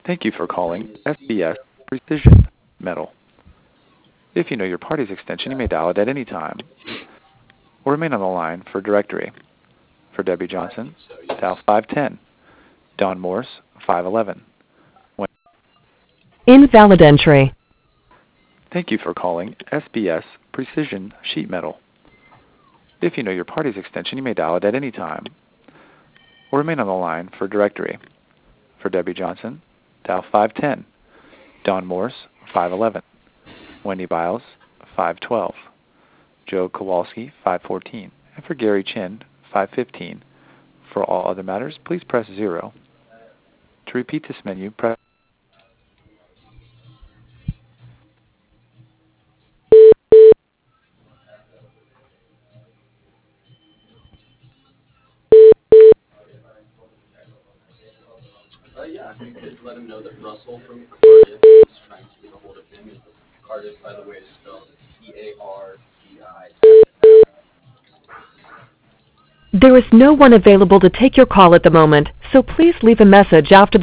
Thank you for calling SBS Precision Metal. If you know your party's extension, you may dial it at any time or remain on the line for directory. For Debbie Johnson, dial 510. Don Morse, 511. Invalid entry. Thank you for calling SBS Precision Sheet Metal. If you know your party's extension, you may dial it at any time or remain on the line for directory. For Debbie Johnson, dial 510. Don Morse, 511. Wendy Biles, 512. Joe Kowalski, 514. And for Gary Chin, 515. For all other matters, please press 0. To repeat this menu, press... Yeah, if you could let him know that Russell from Cardiff is trying to get a hold of him. Cardiff, by the way, is spelled C-A-R-D-I-F-F. There is no one available to take your call at the moment, so please leave a message after the